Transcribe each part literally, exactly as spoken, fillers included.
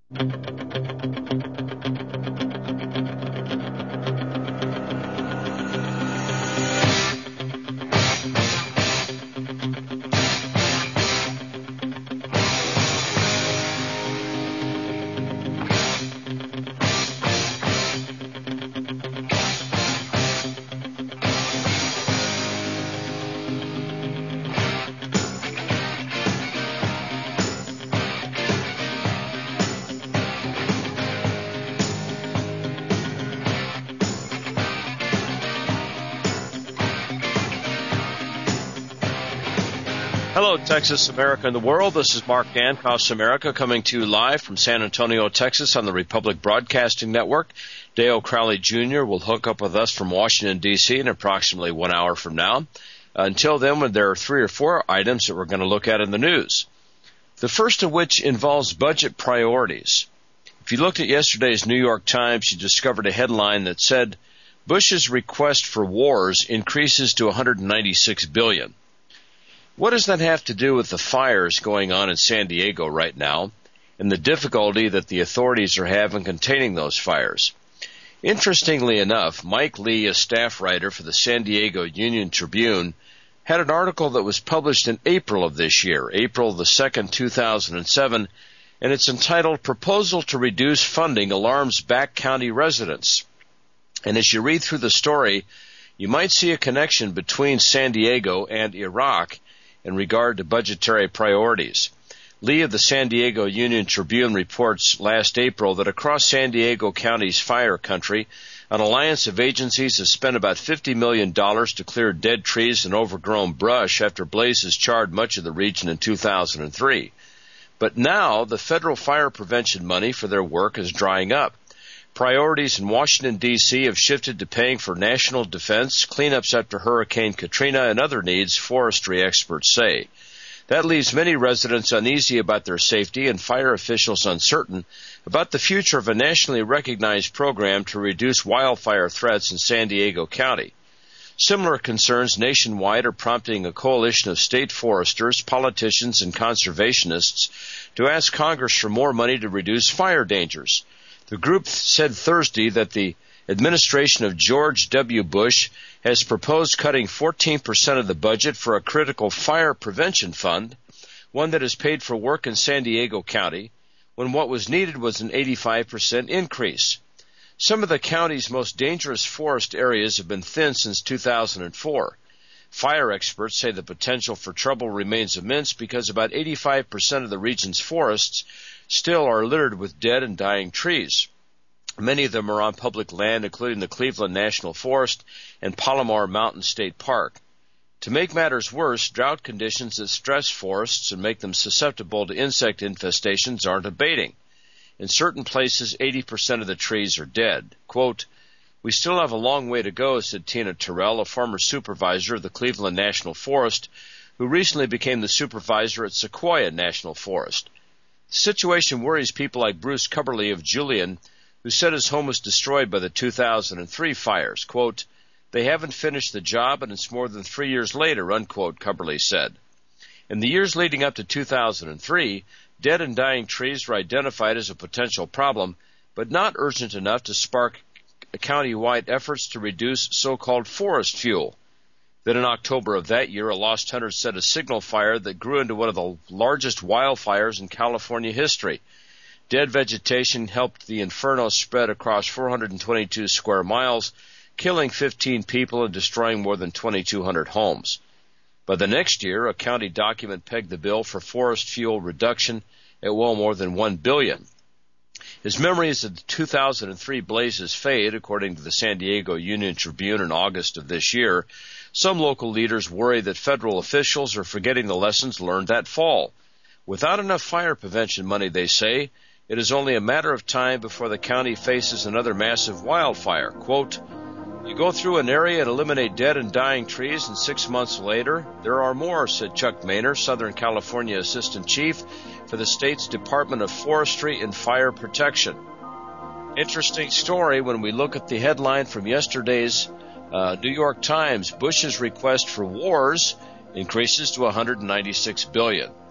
Hello, Texas, America, and the world. This is Mark Dancos, America, coming to you live from San Antonio, Texas, on the Republic Broadcasting Network. Dale Crowley Junior will hook up with us from Washington, D C in approximately one hour from now. Uh, until then, when there are three or four items that we're going to look at in the news. The first of which involves budget priorities. If you looked at yesterday's New York Times, you discovered a headline that said, Bush's request for wars increases to one hundred ninety-six billion dollars. What does that have to do with the fires going on in San Diego right now and the difficulty that the authorities are having containing those fires? Interestingly enough, Mike Lee, a staff writer for the San Diego Union Tribune, had an article that was published in April of this year, April the second, two thousand seven, and it's entitled Proposal to Reduce Funding Alarms Back County Residents. And as you read through the story, you might see a connection between San Diego and Iraq in regard to budgetary priorities. Lee of the San Diego Union Tribune reports last April that across San Diego County's fire country, an alliance of agencies has spent about fifty million dollars to clear dead trees and overgrown brush after blazes charred much of the region in two thousand three. But now the federal fire prevention money for their work is drying up. Priorities in Washington, D C have shifted to paying for national defense, cleanups after Hurricane Katrina, and other needs, forestry experts say. That leaves many residents uneasy about their safety and fire officials uncertain about the future of a nationally recognized program to reduce wildfire threats in San Diego County. Similar concerns nationwide are prompting a coalition of state foresters, politicians, and conservationists to ask Congress for more money to reduce fire dangers. The group said Thursday that the administration of George W. Bush has proposed cutting fourteen percent of the budget for a critical fire prevention fund, one that has paid for work in San Diego County, when what was needed was an eighty-five percent increase. Some of the county's most dangerous forest areas have been thinned since two thousand four. Fire experts say the potential for trouble remains immense because about eighty-five percent of the region's forests still are littered with dead and dying trees. Many of them are on public land, including the Cleveland National Forest and Palomar Mountain State Park. To make matters worse, drought conditions that stress forests and make them susceptible to insect infestations aren't abating. In certain places, eighty percent of the trees are dead. Quote, "We still have a long way to go," said Tina Terrell, a former supervisor of the Cleveland National Forest, who recently became the supervisor at Sequoia National Forest. The situation worries people like Bruce Cubberly of Julian, who said his home was destroyed by the two thousand three fires. Quote, "They haven't finished the job and it's more than three years later," unquote, Cubberly said. In the years leading up to two thousand three, dead and dying trees were identified as a potential problem, but not urgent enough to spark county-wide efforts to reduce so-called forest fuel. Then in October of that year, a lost hunter set a signal fire that grew into one of the largest wildfires in California history. Dead vegetation helped the inferno spread across four hundred twenty-two square miles, killing fifteen people and destroying more than twenty-two hundred homes. By the next year, a county document pegged the bill for forest fuel reduction at well more than one billion dollars. As memories of the two thousand three blazes fade, according to the San Diego Union Tribune in August of this year, some local leaders worry that federal officials are forgetting the lessons learned that fall. Without enough fire prevention money, they say, it is only a matter of time before the county faces another massive wildfire. Quote, "You go through an area and eliminate dead and dying trees, and six months later, there are more," said Chuck Maynor, Southern California Assistant Chief for the state's Department of Forestry and Fire Protection. Interesting story when we look at the headline from yesterday's uh, New York Times. Bush's request for wars increases to one hundred ninety-six billion dollars.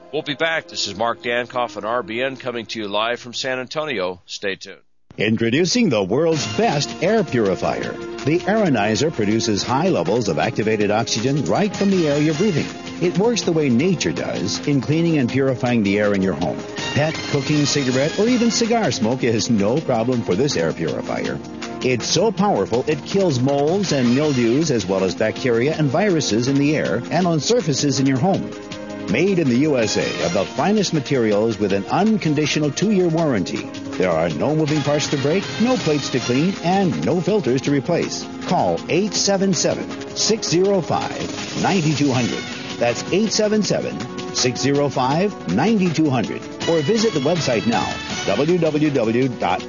We'll be back. This is Mark Dankoff on R B N coming to you live from San Antonio. Stay tuned. Introducing the world's best air purifier. The Aeronizer produces high levels of activated oxygen right from the air you're breathing. It works the way nature does in cleaning and purifying the air in your home. Pet, cooking, cigarette, or even cigar smoke is no problem for this air purifier. It's so powerful it kills molds and mildews as well as bacteria and viruses in the air and on surfaces in your home. Made in the U S A of the finest materials with an unconditional two-year warranty. There are no moving parts to break, no plates to clean, and no filters to replace. Call eight seven seven, six zero five, nine two zero zero. That's eight seven seven, six zero five, nine two zero zero. Or visit the website now, w w w dot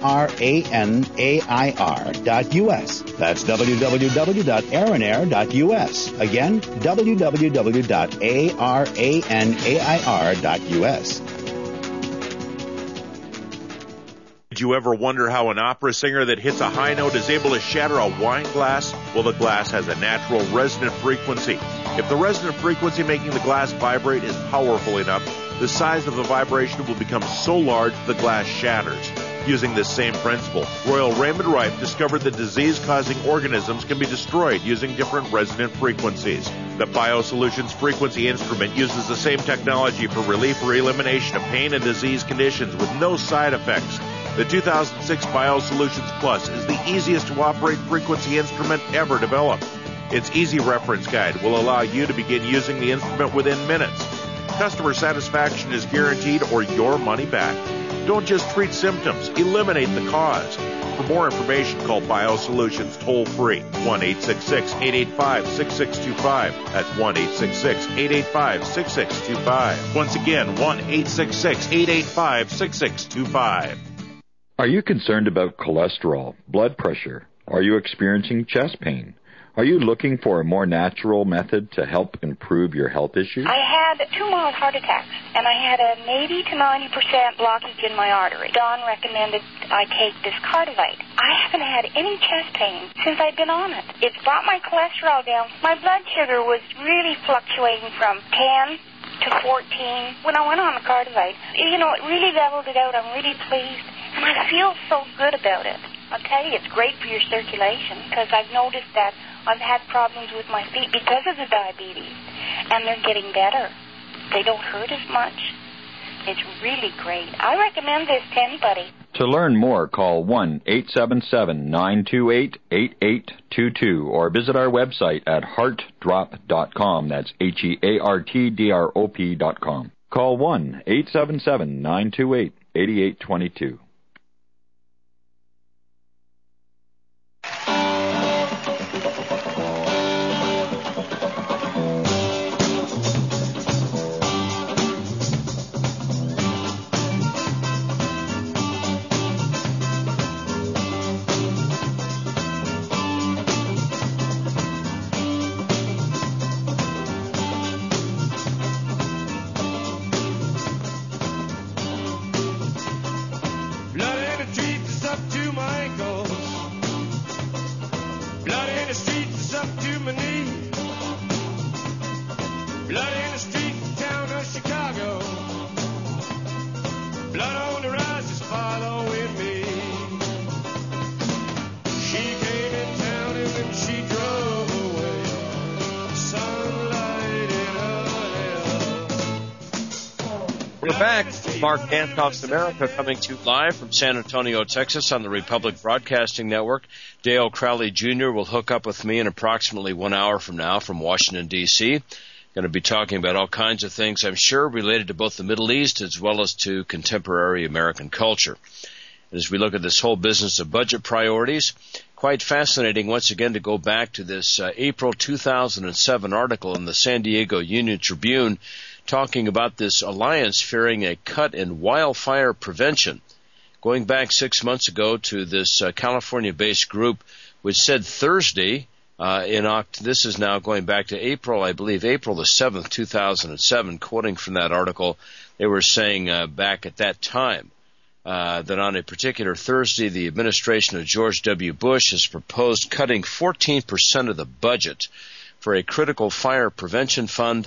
aranair dot u s. That's w w w dot aranair dot u s. Again, w w w dot aranair dot u s. Did you ever wonder how an opera singer that hits a high note is able to shatter a wine glass? Well, the glass has a natural resonant frequency. If the resonant frequency making the glass vibrate is powerful enough, the size of the vibration will become so large the glass shatters. Using this same principle, Royal Raymond Rife discovered that disease-causing organisms can be destroyed using different resonant frequencies. The BioSolutions frequency instrument uses the same technology for relief or elimination of pain and disease conditions with no side effects. The two thousand six BioSolutions Plus is the easiest to operate frequency instrument ever developed. Its easy reference guide will allow you to begin using the instrument within minutes. Customer satisfaction is guaranteed or your money back. Don't just treat symptoms, eliminate the cause. For more information, call BioSolutions toll-free, one eight six six, eight eight five, six six two five. That's one eight six six, eight eight five, six six two five. Once again, one eight six six, eight eight five, six six two five. Are you concerned about cholesterol, blood pressure? Are you experiencing chest pain? Are you looking for a more natural method to help improve your health issues? I had two mild heart attacks, and I had an eighty to ninety percent blockage in my artery. Don recommended I take this Cardivite. I haven't had any chest pain since I've been on it. It's brought my cholesterol down. My blood sugar was really fluctuating from ten to fourteen when I went on the Cardivite. You know, it really leveled it out. I'm really pleased, and I feel so good about it. I'll tell you, it's great for your circulation because I've noticed that I've had problems with my feet because of the diabetes, and they're getting better. They don't hurt as much. It's really great. I recommend this to anybody. To learn more, call one eight seven seven, nine two eight, eight eight two two or visit our website at heart drop dot com. That's H E A R T D R O P dot com. Call one eight seven seven, nine two eight, eight eight two two. Mark Dankoff's America coming to you live from San Antonio, Texas on the Republic Broadcasting Network. Dale Crowley Junior will hook up with me in approximately one hour from now from Washington, D C Going to be talking about all kinds of things, I'm sure, related to both the Middle East as well as to contemporary American culture. As we look at this whole business of budget priorities, quite fascinating once again to go back to this uh, April two thousand seven article in the San Diego Union Tribune talking about this alliance fearing a cut in wildfire prevention. Going back six months ago to this uh, California-based group, which said Thursday, uh, in Oct- this is now going back to April, I believe, April the seventh, two thousand seven, quoting from that article, they were saying uh, back at that time uh, that on a particular Thursday, the administration of George W. Bush has proposed cutting fourteen percent of the budget for a critical fire prevention fund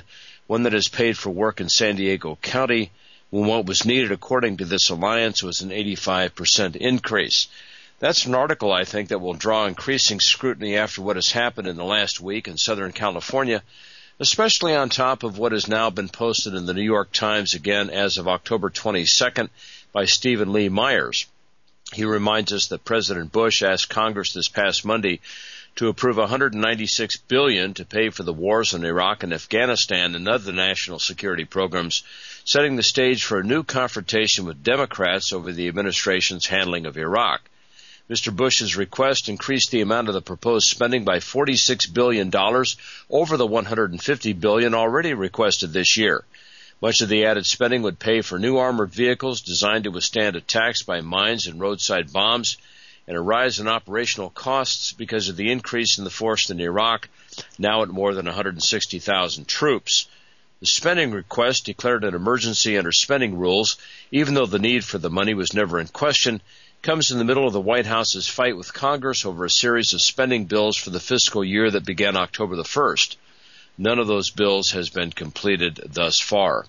one that has paid for work in San Diego County, when what was needed, according to this alliance, was an eighty-five percent increase. That's an article, I think, that will draw increasing scrutiny after what has happened in the last week in Southern California, especially on top of what has now been posted in the New York Times again as of October twenty-second by Stephen Lee Myers. He reminds us that President Bush asked Congress this past Monday to approve one hundred ninety-six billion dollars to pay for the wars in Iraq and Afghanistan and other national security programs, setting the stage for a new confrontation with Democrats over the administration's handling of Iraq. Mister Bush's request increased the amount of the proposed spending by forty-six billion dollars over the one hundred fifty billion dollars already requested this year. Much of the added spending would pay for new armored vehicles designed to withstand attacks by mines and roadside bombs, and a rise in operational costs because of the increase in the force in Iraq, now at more than one hundred sixty thousand troops. The spending request declared an emergency under spending rules, even though the need for the money was never in question, comes in the middle of the White House's fight with Congress over a series of spending bills for the fiscal year that began October the first. None of those bills has been completed thus far.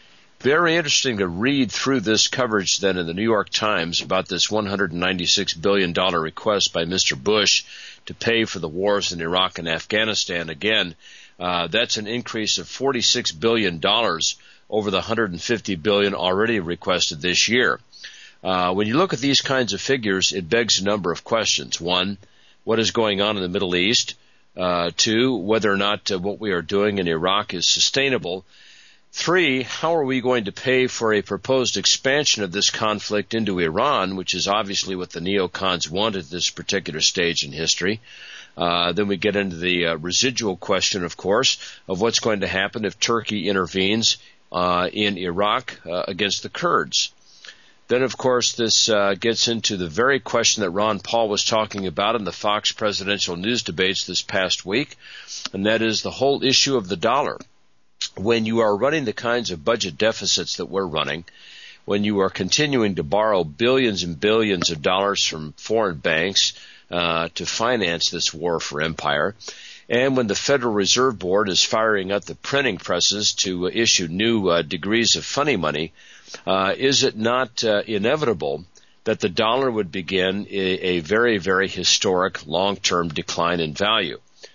Very interesting to read through this coverage then in the New York Times about this one hundred ninety-six billion dollars request by Mister Bush to pay for the wars in Iraq and Afghanistan. Again, uh, that's an increase of forty-six billion dollars over the one hundred fifty billion dollars already requested this year. Uh, when you look at these kinds of figures, it begs a number of questions. One, what is going on in the Middle East? Uh, two, whether or not uh, what we are doing in Iraq is sustainable. Three, how are we going to pay for a proposed expansion of this conflict into Iran, which is obviously what the neocons want at this particular stage in history? Uh, then we get into the uh, residual question, of course, of what's going to happen if Turkey intervenes uh, in Iraq uh, against the Kurds. Then, of course, this uh, gets into the very question that Ron Paul was talking about in the Fox presidential news debates this past week, and that is the whole issue of the dollar. When you are running the kinds of budget deficits that we're running, when you are continuing to borrow billions and billions of dollars from foreign banks uh, to finance this war for empire, and when the Federal Reserve Board is firing up the printing presses to uh, issue new uh, degrees of funny money, uh, is it not uh, inevitable that the dollar would begin a, a very, very historic long-term decline in value?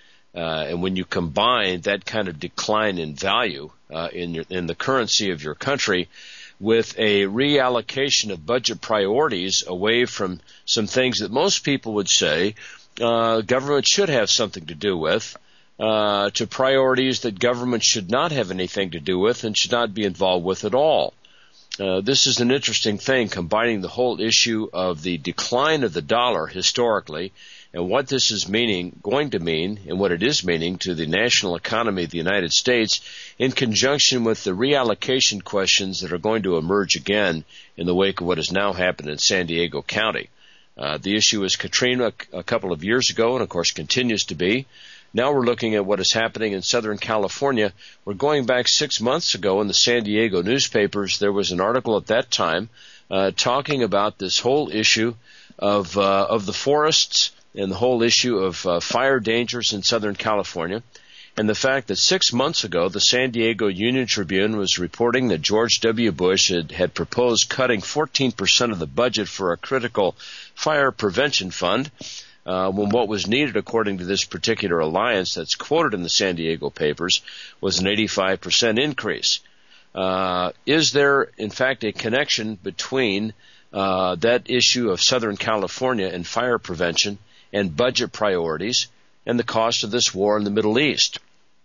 Uh, and when you combine that kind of decline in value uh, in, your, in the currency of your country with a reallocation of budget priorities away from some things that most people would say uh, government should have something to do with, uh, to priorities that government should not have anything to do with and should not be involved with at all. Uh, this is an interesting thing, combining the whole issue of the decline of the dollar historically and what this is meaning, going to mean, and what it is meaning to the national economy of the United States in conjunction with the reallocation questions that are going to emerge again in the wake of what has now happened in San Diego County. Uh, the issue was Katrina a couple of years ago and, of course, continues to be. Now we're looking at what is happening in Southern California. We're going back six months ago in the San Diego newspapers. There was an article at that time uh, talking about this whole issue of uh, of the forests and the whole issue of uh, fire dangers in Southern California, and the fact that six months ago the San Diego Union Tribune was reporting that George W. Bush had, had proposed cutting fourteen percent of the budget for a critical fire prevention fund, uh, when what was needed, according to this particular alliance that's quoted in the San Diego papers, was an eighty-five percent increase. Uh, is there, in fact, a connection between uh, that issue of Southern California and fire prevention and budget priorities and the cost of this war in the Middle East?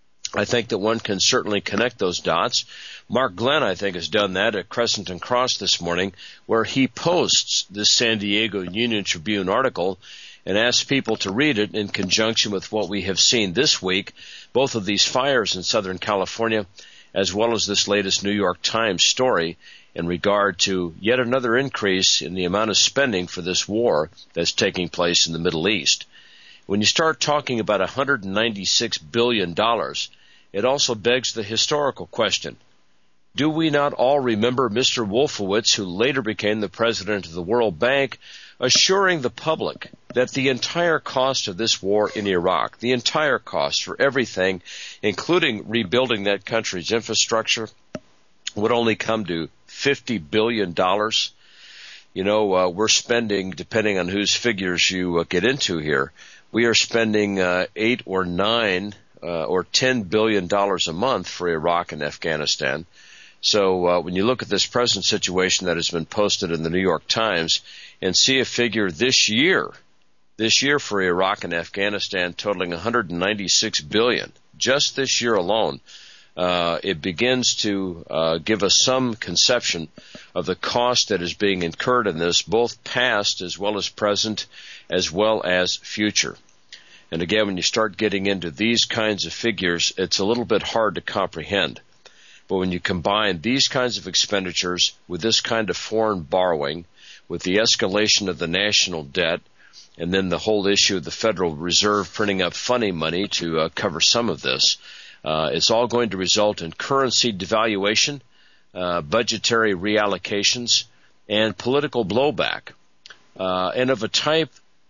I think that one can certainly connect those dots. Mark Glenn, I think, has done that at Crescent and Cross this morning, where he posts this San Diego Union Tribune article and asks people to read it in conjunction with what we have seen this week, both of these fires in Southern California, as well as this latest New York Times story in regard to yet another increase in the amount of spending for this war that's taking place in the Middle East. When you start talking about one hundred ninety-six billion dollars, it also begs the historical question. Do we not all remember Mister Wolfowitz, who later became the president of the World Bank, assuring the public that the entire cost of this war in Iraq, the entire cost for everything, including rebuilding that country's infrastructure, would only come to fifty billion dollars. You know, uh, we're spending, depending on whose figures you uh, get into here, we are spending uh, eight or nine uh, or ten billion dollars a month for Iraq and Afghanistan. So uh, when you look at this present situation that has been posted in the New York Times and see a figure this year, this year for Iraq and Afghanistan totaling one hundred ninety-six billion dollars, just this year alone, uh, it begins to uh, give us some conception of the cost that is being incurred in this, both past as well as present, as well as future. And again, when you start getting into these kinds of figures, it's a little bit hard to comprehend. But when you combine these kinds of expenditures with this kind of foreign borrowing, with the escalation of the national debt, and then the whole issue of the Federal Reserve printing up funny money to uh, cover some of this, uh, it's all going to result in currency devaluation, uh, budgetary reallocations, and political blowback, uh, and of a type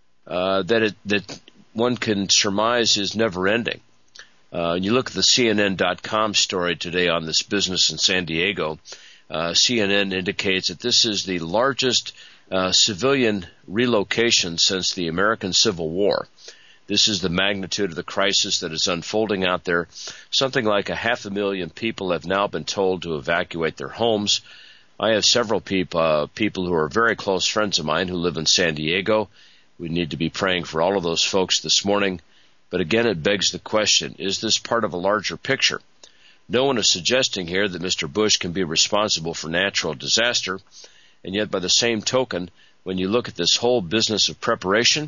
uh, that it, that one can surmise is never-ending. Uh, you look at the C N N dot com story today on this business in San Diego. Uh, C N N indicates that this is the largest uh, civilian relocation since the American Civil War. This is the magnitude of the crisis that is unfolding out there. Something like a half a million people have now been told to evacuate their homes. I have several people, uh, people who are very close friends of mine who live in San Diego. We need to be praying for all of those folks this morning. But again, it begs the question, is this part of a larger picture? No one is suggesting here that Mister Bush can be responsible for natural disaster, and yet by the same token, when you look at this whole business of preparation,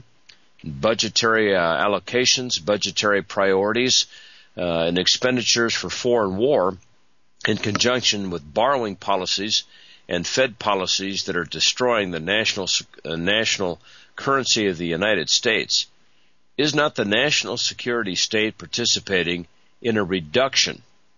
budgetary uh, allocations, budgetary priorities, uh, and expenditures for foreign war, in conjunction with borrowing policies and Fed policies that are destroying the national uh, national currency of the United States, is not the national security state participating in a reduction,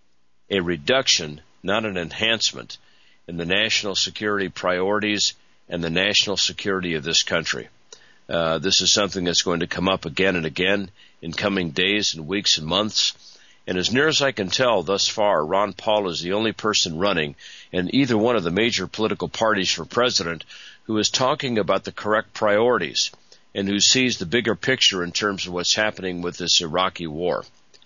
a reduction, not an enhancement, in the national security priorities and the national security of this country? Uh, this is something that's going to come up again and again in coming days and weeks and months. And as near as I can tell thus far, Ron Paul is the only person running in either one of the major political parties for president who is talking about the correct priorities and who sees the bigger picture in terms of what's happening with this Iraqi war.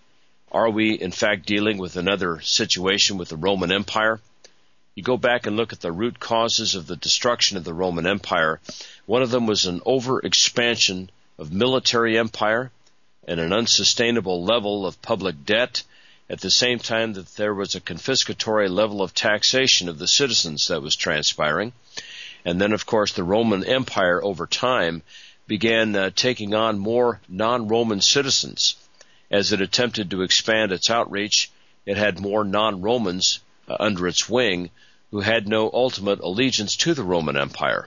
Are we, in fact, dealing with another situation with the Roman Empire? You go back and look at the root causes of the destruction of the Roman Empire. One of them was an overexpansion of military empire and an unsustainable level of public debt, at the same time that there was a confiscatory level of taxation of the citizens that was transpiring. And then, of course, the Roman Empire over time began uh, taking on more non-Roman citizens. As it attempted to expand its outreach, it had more non-Romans uh, under its wing who had no ultimate allegiance to the Roman Empire.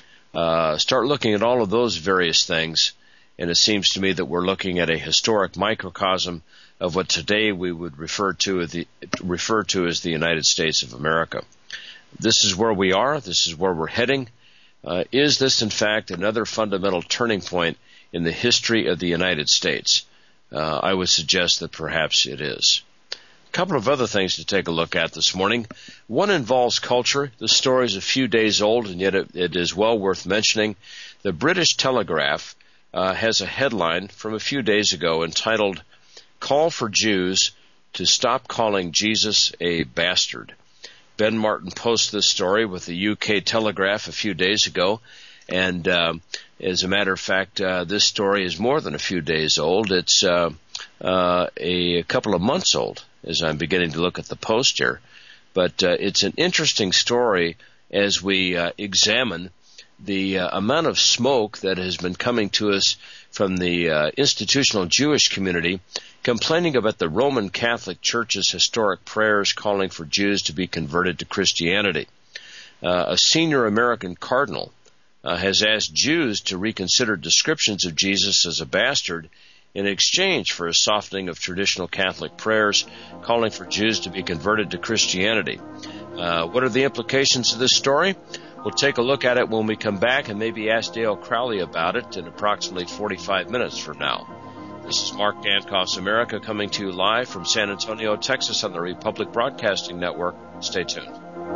Uh, start looking at all of those various things, and it seems to me that we're looking at a historic microcosm of what today we would refer to as the, refer to as the United States of America. This is where we are. This is where we're heading. Uh, is this, in fact, another fundamental turning point in the history of the United States? Uh, I would suggest that perhaps it is. A couple of other things to take a look at this morning. One involves culture. The story is a few days old, and yet it, it is well worth mentioning. The British Telegraph uh, has a headline from a few days ago entitled, "Call for Jews to Stop Calling Jesus a Bastard." Ben Martin posted this story with the U K Telegraph a few days ago, and uh, as a matter of fact, uh, this story is more than a few days old. It's uh, uh, a couple of months old, as I'm beginning to look at the post here. But uh, it's an interesting story as we uh, examine the uh, amount of smoke that has been coming to us from the uh, institutional Jewish community complaining about the Roman Catholic Church's historic prayers calling for Jews to be converted to Christianity. Uh, a senior American cardinal uh, has asked Jews to reconsider descriptions of Jesus as a bastard in exchange for a softening of traditional Catholic prayers calling for Jews to be converted to Christianity. Uh, what are the implications of this story? We'll take a look at it when we come back and maybe ask Dale Crowley about it in approximately forty-five minutes from now. This is Mark Dankoff's America coming to you live from San Antonio, Texas on the Republic Broadcasting Network. Stay tuned.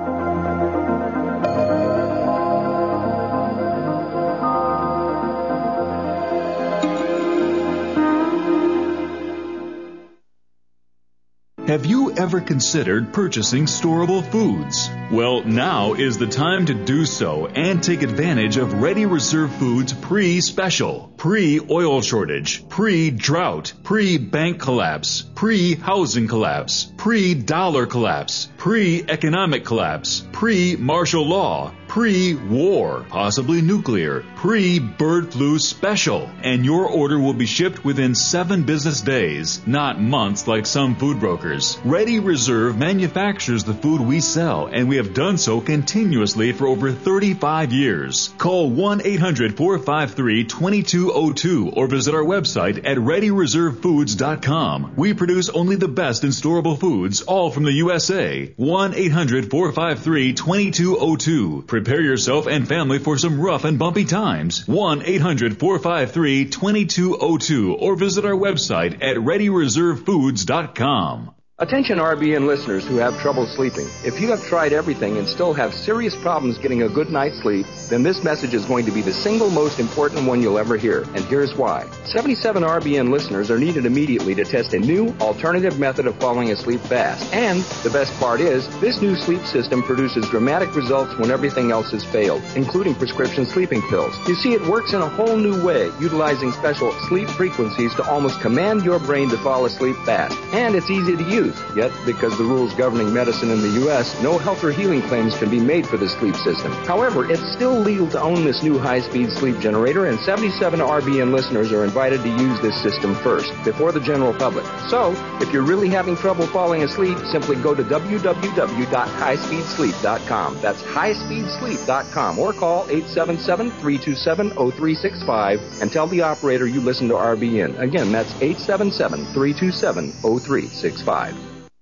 Have you ever considered purchasing storable foods? Well, now is the time to do so and take advantage of Ready Reserve Foods pre-special, pre-oil shortage, pre-drought, pre-bank collapse, pre-housing collapse, pre-dollar collapse, pre-economic collapse, pre-martial law, pre-war, possibly nuclear, pre-bird flu special. And your order will be shipped within seven business days, not months like some food brokers. Ready Reserve manufactures the food we sell, and we have done so continuously for over thirty-five years. Call one eight hundred, four five three, two two zero two or visit our website at ready reserve foods dot com. We produce only the best in storable foods, all from the U S A. one eight hundred, four five three, two two zero two. Prepare yourself and family for some rough and bumpy times. one eight hundred, four five three, two two zero two or visit our website at ready reserve foods dot com. Attention R B N listeners who have trouble sleeping. If you have tried everything and still have serious problems getting a good night's sleep, then this message is going to be the single most important one you'll ever hear. And here's why. seventy-seven R B N listeners are needed immediately to test a new alternative method of falling asleep fast. And the best part is, this new sleep system produces dramatic results when everything else has failed, including prescription sleeping pills. You see, it works in a whole new way, utilizing special sleep frequencies to almost command your brain to fall asleep fast. And it's easy to use. Yet, because the rules governing medicine in the U S, no health or healing claims can be made for the sleep system. However, it's still legal to own this new high-speed sleep generator, and seventy-seven R B N listeners are invited to use this system first, before the general public. So, if you're really having trouble falling asleep, simply go to w w w dot high speed sleep dot com. That's high speed sleep dot com, or call eight seven seven, three two seven, zero three six five and tell the operator you listen to R B N. Again, that's eight seven seven, three two seven, zero three six five.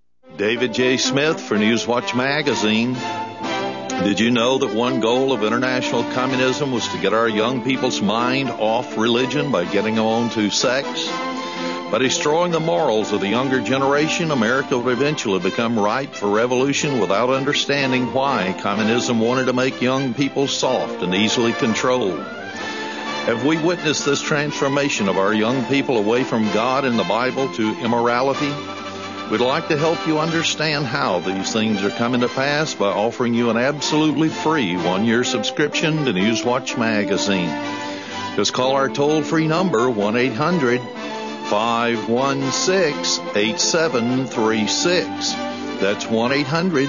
David J. Smith for Newswatch Magazine. Did you know that one goal of international communism was to get our young people's mind off religion by getting them on to sex? By destroying the morals of the younger generation, America would eventually become ripe for revolution without understanding why communism wanted to make young people soft and easily controlled. Have we witnessed this transformation of our young people away from God and the Bible to immorality? We'd like to help you understand how these things are coming to pass by offering you an absolutely free one-year subscription to Newswatch Magazine. Just call our toll-free number, one eight hundred, five one six, eight seven three six. That's one eight hundred,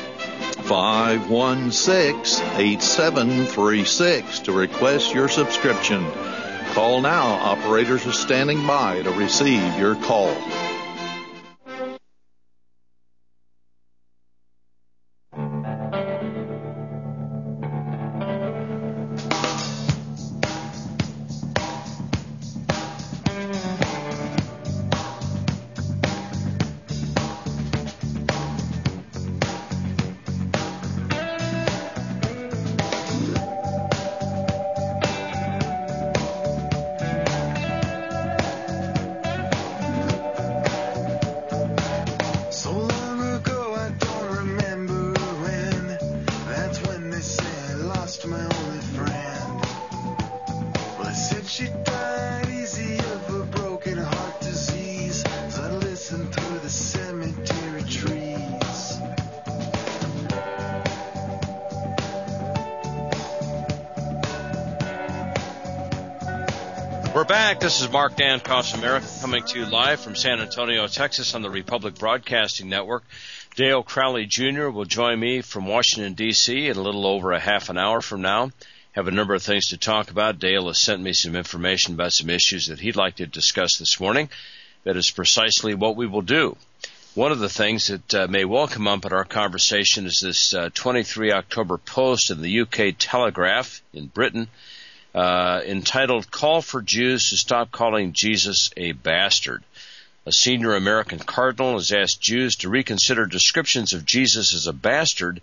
five one six, eight seven three six to request your subscription. Call now. Operators are standing by to receive your call. We're back. This is Mark Dankoff's America coming to you live from San Antonio, Texas on the Republic Broadcasting Network. Dale Crowley Junior will join me from Washington, D C in a little over a half an hour from now. Have a number of things to talk about. Dale has sent me some information about some issues that he'd like to discuss this morning. That is precisely what we will do. One of the things that uh, may well come up in our conversation is this uh, twenty-third of October post in the U K Telegraph in Britain, Uh, entitled, Call for Jews to Stop Calling Jesus a Bastard. A senior American cardinal has asked Jews to reconsider descriptions of Jesus as a bastard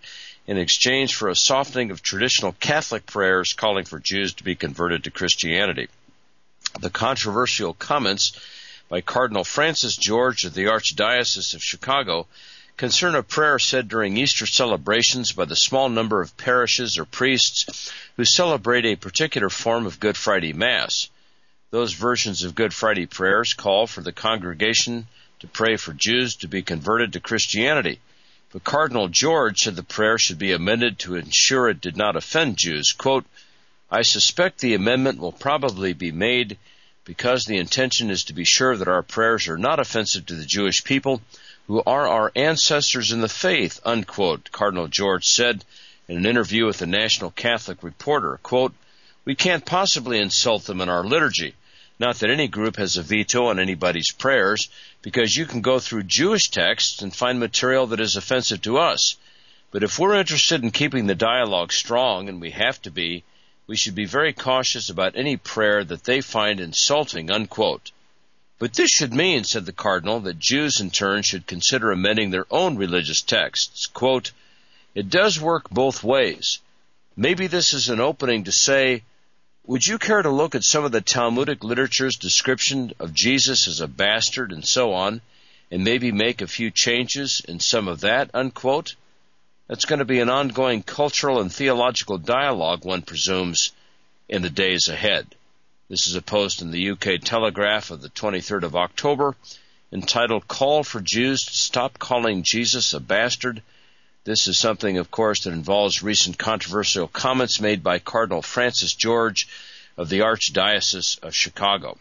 in exchange for a softening of traditional Catholic prayers calling for Jews to be converted to Christianity. The controversial comments by Cardinal Francis George of the Archdiocese of Chicago concern a prayer said during Easter celebrations by the small number of parishes or priests who celebrate a particular form of Good Friday Mass. Those versions of Good Friday prayers call for the congregation to pray for Jews to be converted to Christianity. But Cardinal George said the prayer should be amended to ensure it did not offend Jews. Quote, I suspect the amendment will probably be made because the intention is to be sure that our prayers are not offensive to the Jewish people who are our ancestors in the faith, unquote, Cardinal George said in an interview with the National Catholic Reporter. Quote, we can't possibly insult them in our liturgy. Not that any group has a veto on anybody's prayers, because you can go through Jewish texts and find material that is offensive to us. But if we're interested in keeping the dialogue strong, and we have to be, we should be very cautious about any prayer that they find insulting, unquote. But this should mean, said the Cardinal, that Jews in turn should consider amending their own religious texts. Quote, it does work both ways. Maybe this is an opening to say, would you care to look at some of the Talmudic literature's description of Jesus as a bastard and so on, and maybe make a few changes in some of that, unquote? That's going to be an ongoing cultural and theological dialogue, one presumes, in the days ahead. This is a post in the U K Telegraph of the twenty-third of October, entitled Call for Jews to Stop Calling Jesus a Bastard. This is something, of course, that involves recent controversial comments made by Cardinal Francis George of the Archdiocese of Chicago.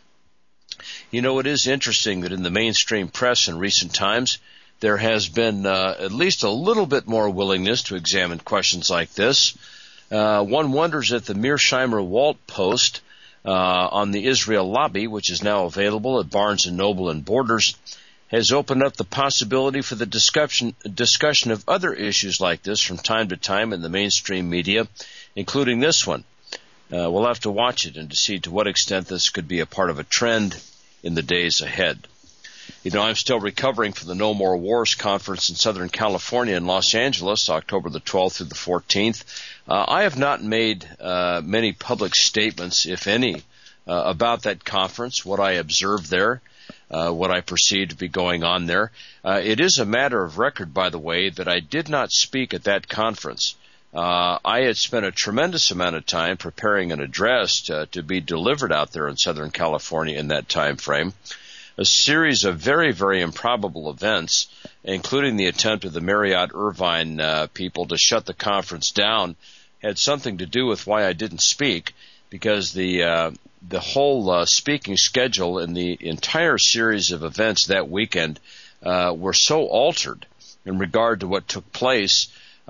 You know, it is interesting that in the mainstream press in recent times, there has been uh, at least a little bit more willingness to examine questions like this. Uh, one wonders if the Mearsheimer-Walt post uh, on the Israel lobby, which is now available at Barnes and Noble and Borders, has opened up the possibility for the discussion, discussion of other issues like this from time to time in the mainstream media, including this one. Uh, we'll have to watch it and to see to what extent this could be a part of a trend in the days ahead. You know, I'm still recovering from the No More Wars conference in Southern California in Los Angeles, October the twelfth through the fourteenth. Uh, I have not made uh, many public statements, if any, uh, about that conference, what I observed there. Uh, what I perceive to be going on there. Uh, it is a matter of record, by the way, that I did not speak at that conference. Uh, I had spent a tremendous amount of time preparing an address to, to be delivered out there in Southern California in that time frame. A series of very, very improbable events, including the attempt of the Marriott Irvine uh, people to shut the conference down, had something to do with why I didn't speak, because the uh, the whole uh, speaking schedule and the entire series of events that weekend uh, were so altered in regard to what took place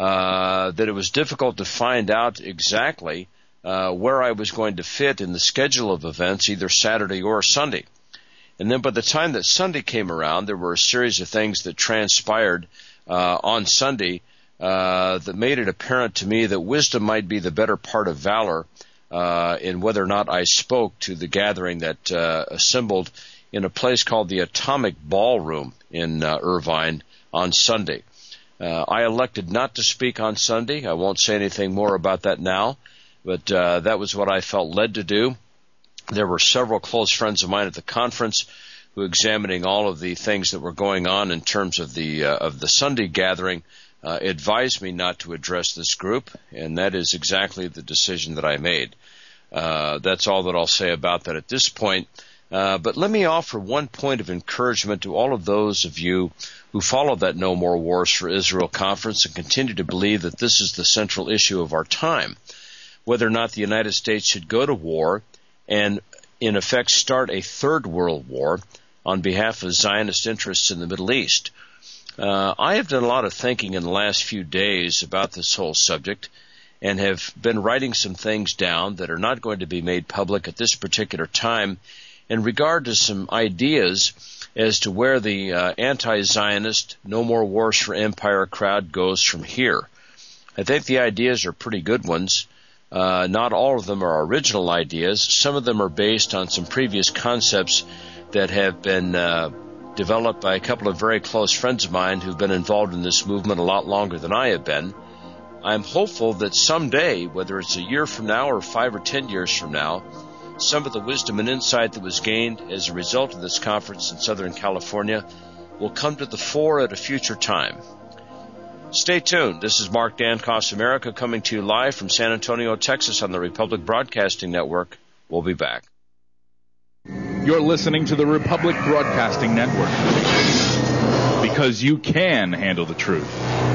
uh, that it was difficult to find out exactly uh, where I was going to fit in the schedule of events, either Saturday or Sunday. And then by the time that Sunday came around, there were a series of things that transpired uh, on Sunday uh, that made it apparent to me that wisdom might be the better part of valor Uh, in whether or not I spoke to the gathering that uh, assembled in a place called the Atomic Ballroom in uh, Irvine on Sunday. Uh, I elected not to speak on Sunday. I won't say anything more about that now, but uh, that was what I felt led to do. There were several close friends of mine at the conference who, examining all of the things that were going on in terms of the uh, of the Sunday gathering, Uh, advised me not to address this group, and that is exactly the decision that I made. Uh, that's all that I'll say about that at this point. Uh, but let me offer one point of encouragement to all of those of you who follow that No More Wars for Israel conference and continue to believe that this is the central issue of our time, whether or not the United States should go to war and, in effect, start a third world war on behalf of Zionist interests in the Middle East. Uh, I have done a lot of thinking in the last few days about this whole subject and have been writing some things down that are not going to be made public at this particular time in regard to some ideas as to where the uh, anti-Zionist, No More Wars for Empire crowd goes from here. I think the ideas are pretty good ones. Uh, not all of them are original ideas. Some of them are based on some previous concepts that have been uh, developed by a couple of very close friends of mine who've been involved in this movement a lot longer than I have been. I'm hopeful that someday, whether it's a year from now or five or ten years from now, some of the wisdom and insight that was gained as a result of this conference in Southern California will come to the fore at a future time. Stay tuned. This is Mark Dankoff's America coming to you live from San Antonio, Texas on the Republic Broadcasting Network. We'll be back. You're listening to the Republic Broadcasting Network because you can handle the truth.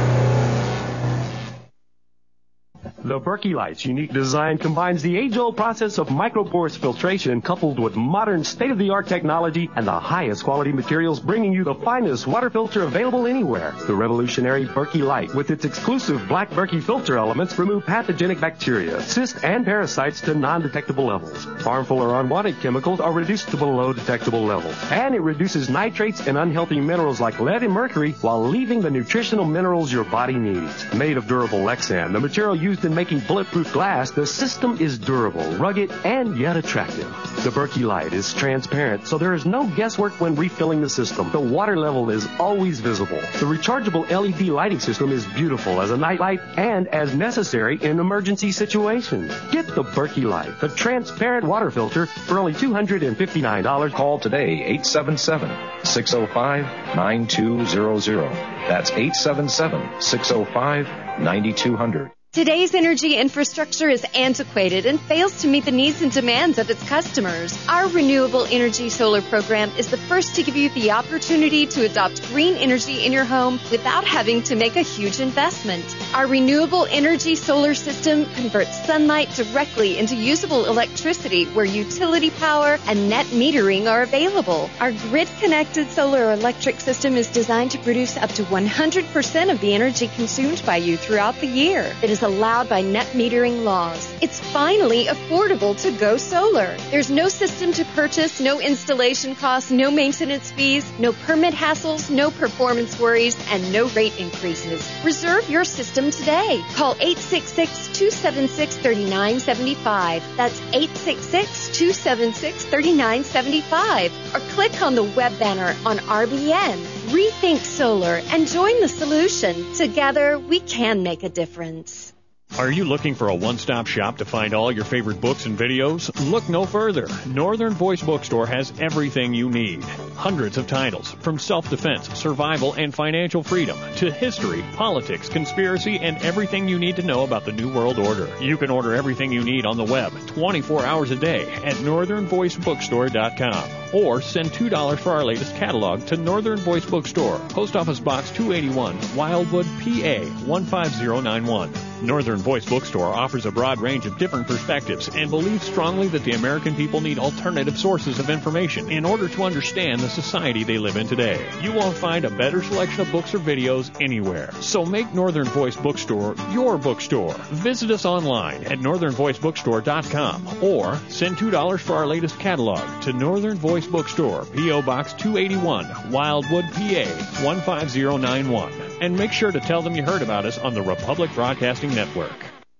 The Berkey Light's unique design combines the age-old process of microporous filtration coupled with modern state-of-the-art technology and the highest quality materials, bringing you the finest water filter available anywhere. The revolutionary Berkey Light, with its exclusive black Berkey filter elements, remove pathogenic bacteria, cysts, and parasites to non-detectable levels. Harmful or unwanted chemicals are reduced to below detectable levels. And it reduces nitrates and unhealthy minerals like lead and mercury while leaving the nutritional minerals your body needs. Made of durable Lexan, the material used in making bulletproof glass, the system is durable, rugged, and yet attractive. The Berkey Light is transparent, so there is no guesswork when refilling the system. The water level is always visible. The rechargeable L E D lighting system is beautiful as a nightlight and as necessary in emergency situations. Get the Berkey Light, the transparent water filter, for only two hundred fifty-nine dollars. Call today, eight seven seven, six oh five, nine two zero zero. That's eight seven seven, six oh five, nine two zero zero. Today's energy infrastructure is antiquated and fails to meet the needs and demands of its customers. Our Renewable Energy Solar program is the first to give you the opportunity to adopt green energy in your home without having to make a huge investment. Our Renewable Energy Solar system converts sunlight directly into usable electricity where utility power and net metering are available. Our grid-connected solar electric system is designed to produce up to one hundred percent of the energy consumed by you throughout the year. It is allowed by net metering laws. It's finally affordable to go solar. There's no system to purchase, no installation costs, no maintenance fees, no permit hassles, no performance worries, and no rate increases. Reserve your system today. Call eight six six, two seven six, three nine seven five. That's eight six six, two seven six, three nine seven five. Or click on the web banner on R B N. Rethink solar and join the solution. Together, we can make a difference. Are you looking for a one-stop shop to find all your favorite books and videos? Look no further. Northern Voice Bookstore has everything you need. Hundreds of titles, from self-defense, survival, and financial freedom, to history, politics, conspiracy, and everything you need to know about the New World Order. You can order everything you need on the web twenty-four hours a day at northern voice bookstore dot com. Or send two dollars for our latest catalog to Northern Voice Bookstore, Post Office Box two eighty-one, Wildwood, P A one five zero nine one. Northern Voice Bookstore offers a broad range of different perspectives and believes strongly that the American people need alternative sources of information in order to understand the society they live in today. You won't find a better selection of books or videos anywhere. So make Northern Voice Bookstore your bookstore. Visit us online at northern voice bookstore dot com or send two dollars for our latest catalog to Northern Voice Bookstore, P O Box two eighty-one, Wildwood, P A one five zero nine one. And make sure to tell them you heard about us on the Republic Broadcasting Network.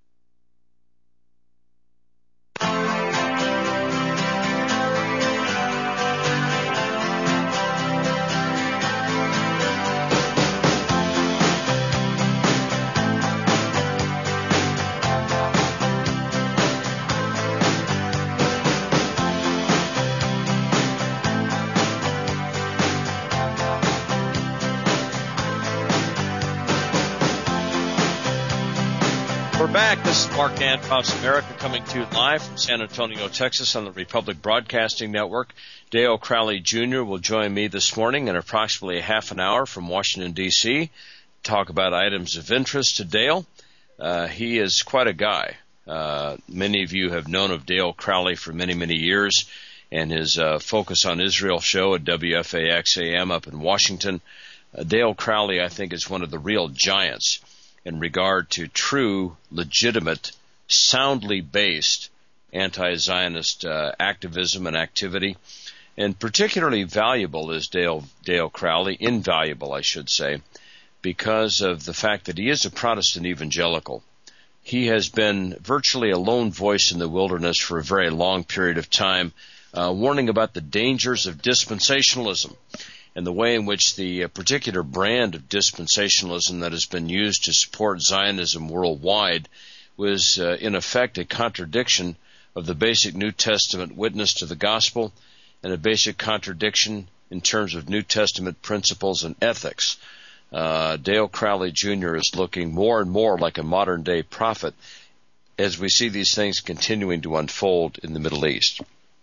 Back. This is Mark Dankoff's America coming to you live from San Antonio, Texas on the Republic Broadcasting Network. Dale Crowley Junior will join me this morning in approximately a half an hour from Washington, D C to talk about items of interest to Dale. Uh, he is quite a guy. Uh, many of you have known of Dale Crowley for many, many years and his uh, Focus on Israel show at W F A X A M up in Washington. Uh, Dale Crowley, I think, is one of the real giants in regard to true, legitimate, soundly based anti-Zionist uh, activism and activity. And particularly valuable is Dale, Dale Crowley, invaluable, I should say, because of the fact that he is a Protestant evangelical. He has been virtually a lone voice in the wilderness for a very long period of time, uh, warning about the dangers of dispensationalism. and the way in which the uh, particular brand of dispensationalism that has been used to support Zionism worldwide was, uh, in effect, a contradiction of the basic New Testament witness to the gospel and a basic contradiction in terms of New Testament principles and ethics. Uh, Dale Crowley Junior is looking more and more like a modern-day prophet as we see these things continuing to unfold in the Middle East.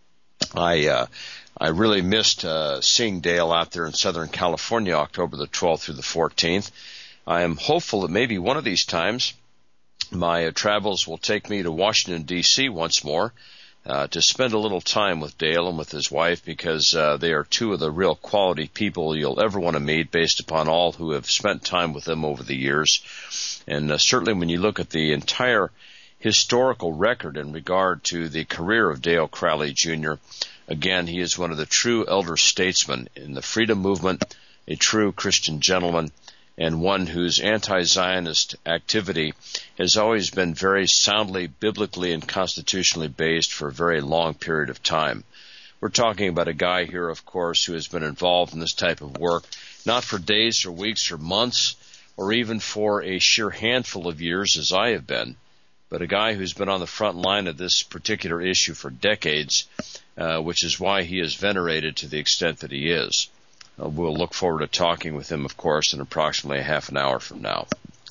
I uh, I really missed uh, seeing Dale out there in Southern California, October the twelfth through the fourteenth. I am hopeful that maybe one of these times my uh, travels will take me to Washington, D C once more uh, to spend a little time with Dale and with his wife, because uh, they are two of the real quality people you'll ever want to meet based upon all who have spent time with them over the years. And uh, certainly when you look at the entire historical record in regard to the career of Dale Crowley Junior, again, he is one of the true elder statesmen in the freedom movement, a true Christian gentleman, and one whose anti-Zionist activity has always been very soundly, biblically, and constitutionally based for a very long period of time. We're talking about a guy here, of course, who has been involved in this type of work, not for days or weeks or months, or even for a sheer handful of years as I have been, but a guy who's been on the front line of this particular issue for decades, uh, which is why he is venerated to the extent that he is. Uh, we'll look forward to talking with him, of course, in approximately a half an hour from now.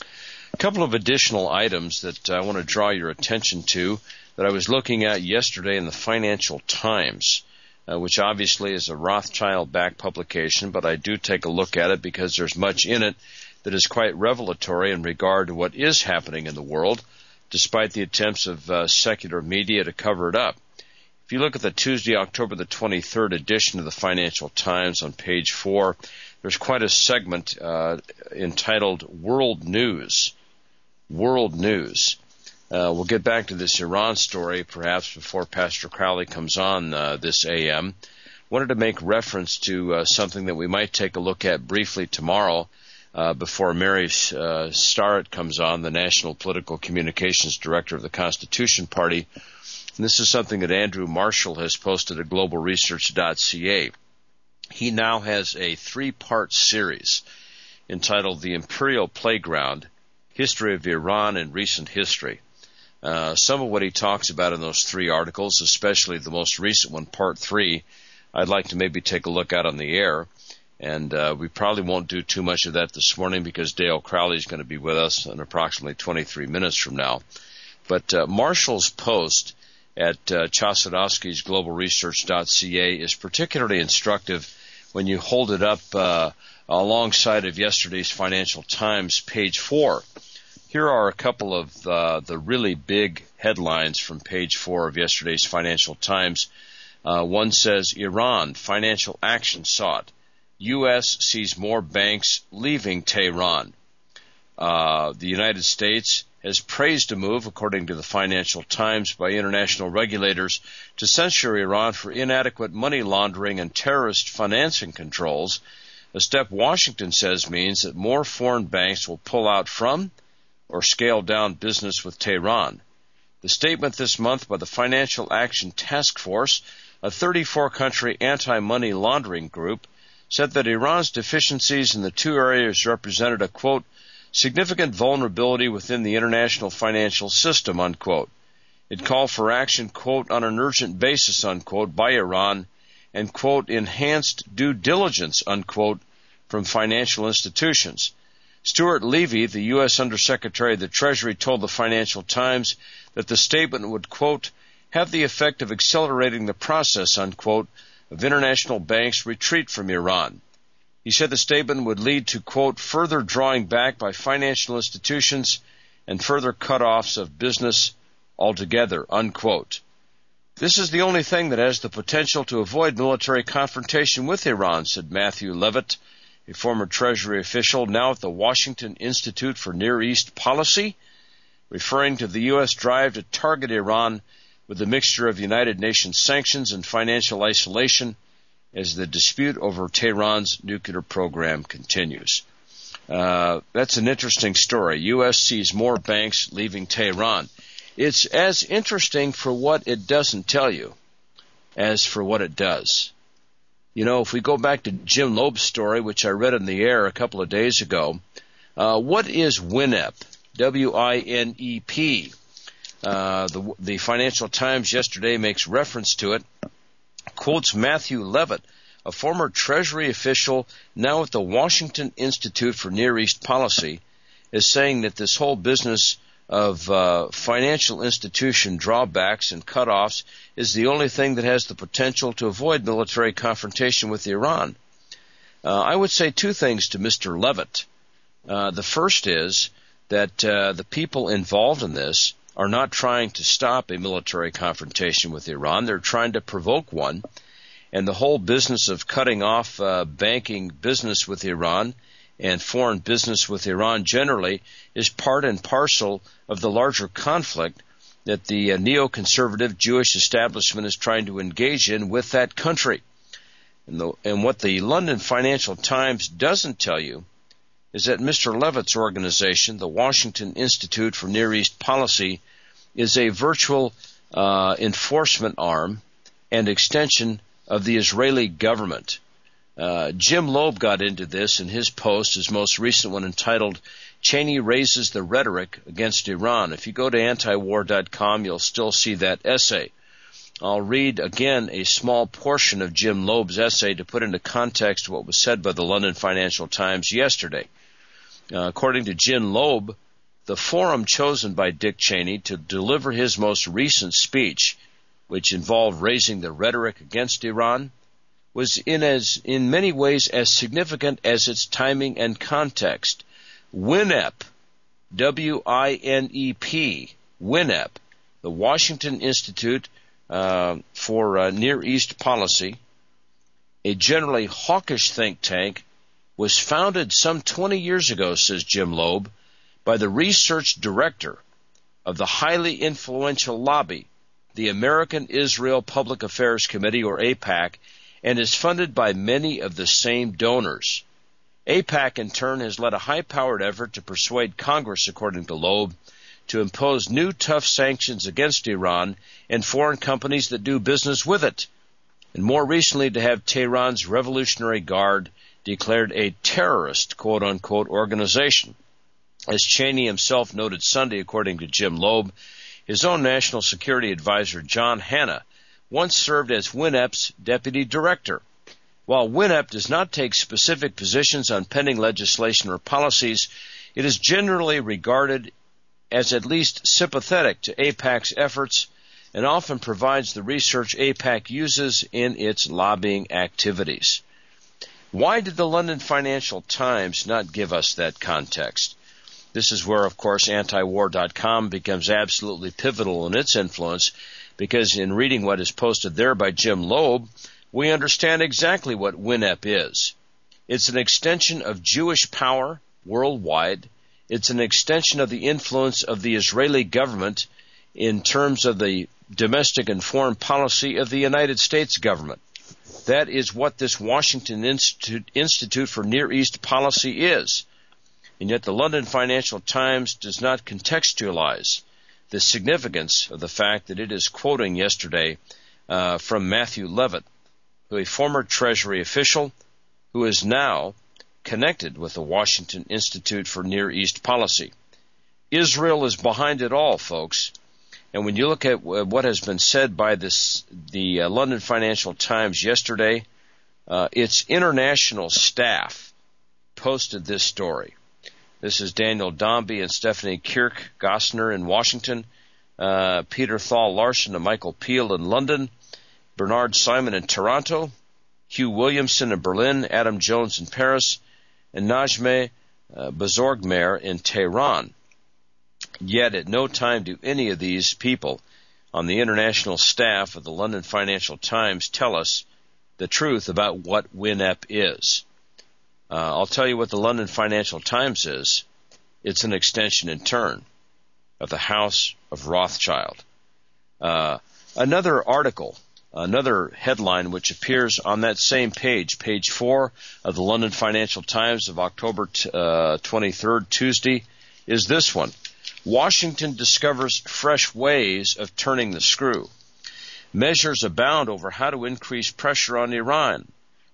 A couple of additional items that I want to draw your attention to that I was looking at yesterday in the Financial Times, uh, which obviously is a Rothschild-backed publication, but I do take a look at it because there's much in it that is quite revelatory in regard to what is happening in the world, despite the attempts of uh, secular media to cover it up. If you look at the Tuesday, October the twenty-third edition of the Financial Times on page four, there's quite a segment uh, entitled World News. World News. Uh, we'll get back to this Iran story perhaps before Pastor Crowley comes on uh, this A M. Wanted to make reference to uh, something that we might take a look at briefly tomorrow uh, before Mary uh, Starrett comes on, the National Political Communications Director of the Constitution Party. And this is something that Andrew Marshall has posted at global research dot c a. He now has a three-part series entitled The Imperial Playground, History of Iran and Recent History. Uh, some of what he talks about in those three articles, especially the most recent one, Part three, I'd like to maybe take a look at on the air. And uh, we probably won't do too much of that this morning because Dale Crowley is going to be with us in approximately twenty-three minutes from now. But uh, Marshall's post at uh, Chossudovsky's global research dot c a is particularly instructive when you hold it up uh, alongside of yesterday's Financial Times, page four. Here are a couple of uh, the really big headlines from page four of yesterday's Financial Times. Uh, one says, Iran, financial action sought. U S sees more banks leaving Tehran. Uh, the United States has praised a move, according to the Financial Times, by international regulators to censure Iran for inadequate money laundering and terrorist financing controls, a step Washington says means that more foreign banks will pull out from or scale down business with Tehran. The statement this month by the Financial Action Task Force, a thirty-four country anti-money laundering group, said that Iran's deficiencies in the two areas represented a, quote, significant vulnerability within the international financial system, unquote. It called for action, quote, on an urgent basis, unquote, by Iran, and, quote, enhanced due diligence, unquote, from financial institutions. Stuart Levy, the U S Undersecretary of the Treasury, told the Financial Times that the statement would, quote, have the effect of accelerating the process, unquote, of international banks' retreat from Iran. He said the statement would lead to, quote, further drawing back by financial institutions and further cutoffs of business altogether, unquote. This is the only thing that has the potential to avoid military confrontation with Iran, said Matthew Levitt, a former Treasury official now at the Washington Institute for Near East Policy, referring to the U S drive to target Iran with a mixture of United Nations sanctions and financial isolation as the dispute over Tehran's nuclear program continues. Uh, that's an interesting story. U S sees more banks leaving Tehran. It's as interesting for what it doesn't tell you as for what it does. You know, if we go back to Jim Loeb's story, which I read in the air a couple of days ago, uh, what is WINEP? W I N E P. Uh, the, the Financial Times yesterday makes reference to it, quotes Matthew Levitt, a former Treasury official now at the Washington Institute for Near East Policy, is saying that this whole business of uh, financial institution drawbacks and cutoffs is the only thing that has the potential to avoid military confrontation with Iran. Uh, I would say two things to Mister Levitt. Uh, the first is that uh, the people involved in this are not trying to stop a military confrontation with Iran. They're trying to provoke one. And the whole business of cutting off uh, banking business with Iran and foreign business with Iran generally is part and parcel of the larger conflict that the uh, neoconservative Jewish establishment is trying to engage in with that country. And, the, and what the London Financial Times doesn't tell you is that Mister Levitt's organization, the Washington Institute for Near East Policy, is a virtual uh, enforcement arm and extension of the Israeli government. Uh, Jim Loeb got into this in his post, his most recent one entitled, Cheney Raises the Rhetoric Against Iran. If you go to anti war dot com, you'll still see that essay. I'll read again a small portion of Jim Loeb's essay to put into context what was said by the London Financial Times yesterday. Uh, according to Jim Loeb, the forum chosen by Dick Cheney to deliver his most recent speech, which involved raising the rhetoric against Iran, was in as in many ways as significant as its timing and context. WINEP, W I N E P, WINEP, the Washington Institute uh, for uh, Near East Policy, a generally hawkish think tank, was founded some twenty years ago, says Jim Loeb, by the research director of the highly influential lobby, the American Israel Public Affairs Committee, or AIPAC, and is funded by many of the same donors. AIPAC, in turn, has led a high-powered effort to persuade Congress, according to Loeb, to impose new tough sanctions against Iran and foreign companies that do business with it, and more recently to have Tehran's Revolutionary Guard declared a terrorist, quote-unquote, organization. As Cheney himself noted Sunday, according to Jim Loeb, his own national security advisor, John Hanna, once served as WINEP's deputy director. While WINEP does not take specific positions on pending legislation or policies, it is generally regarded as at least sympathetic to AIPAC's efforts and often provides the research AIPAC uses in its lobbying activities. Why did the London Financial Times not give us that context? This is where, of course, anti war dot com becomes absolutely pivotal in its influence, because in reading what is posted there by Jim Loeb, we understand exactly what WINEP is. It's an extension of Jewish power worldwide. It's an extension of the influence of the Israeli government in terms of the domestic and foreign policy of the United States government. That is what this Washington Institute, Institute for Near East Policy is. And yet the London Financial Times does not contextualize the significance of the fact that it is quoting yesterday uh, from Matthew Levitt, who a former Treasury official who is now connected with the Washington Institute for Near East Policy. Israel is behind it all, folks. And when you look at what has been said by this, the uh, London Financial Times yesterday, uh, its international staff posted this story. This is Daniel Dombey and Stephanie Kirk-Gossner in Washington, uh, Peter Thal Larson and Michael Peel in London, Bernard Simon in Toronto, Hugh Williamson in Berlin, Adam Jones in Paris, and Najmeh uh, Bazorgmer in Tehran. Yet at no time do any of these people on the international staff of the London Financial Times tell us the truth about what WINEP is. Uh, I'll tell you what the London Financial Times is. It's an extension in turn of the House of Rothschild. Uh, another article, another headline which appears on that same page, page four of the London Financial Times of October uh, twenty-third, Tuesday, is this one. Washington discovers fresh ways of turning the screw. Measures abound over how to increase pressure on Iran.